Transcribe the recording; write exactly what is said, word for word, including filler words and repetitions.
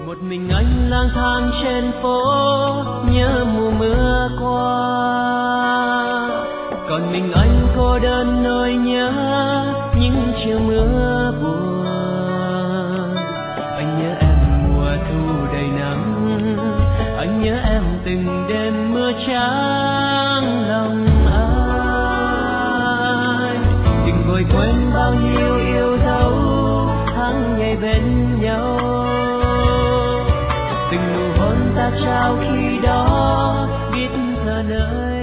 một mình anh lang thang trên phố nhớ mùa mưa qua, còn mình anh cô đơn nỗi nhớ những chiều mưa buồn. Anh nhớ em mùa thu đầy nắng, anh nhớ em từng đêm mưa trắng lòng ai, đừng vội quên bao nhiêu yêu dấu tháng ngày bên nhau, từng nụ hôn ta trao khi đó biết giờ nơi